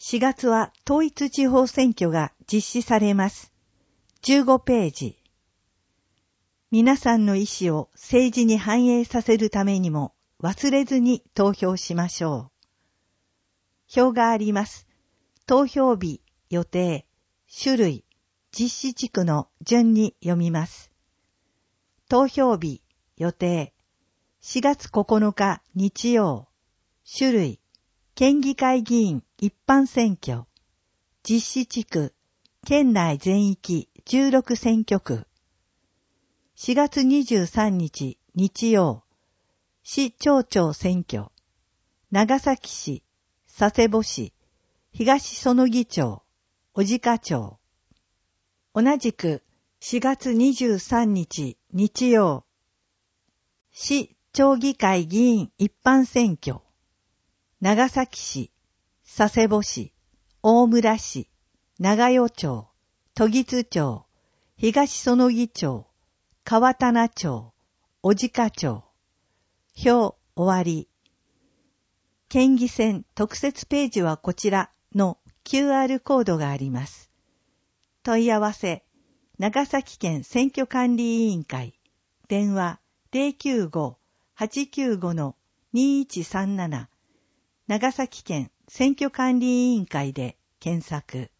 4月は統一地方選挙が実施されます。15ページ。皆さんの意思を政治に反映させるためにも忘れずに投票しましょう。表があります。投票日、予定、種類、実施地区の順に読みます。投票日、予定、4月9日日曜、種類、県議会議員一般選挙、実施地区、県内全域16選挙区、4月23日日曜、市町長選挙、長崎市、佐世保市、東園木町、小鹿町。同じく4月23日日曜、市町議会議員一般選挙、長崎市、佐世保市、大村市、長与町、時津町、東園木町、川棚町、小鹿町。表終わり。県議選特設ページはこちらの QR コードがあります。問い合わせ、長崎県選挙管理委員会、電話 095-895-2137 長崎県選挙管理委員会で検索。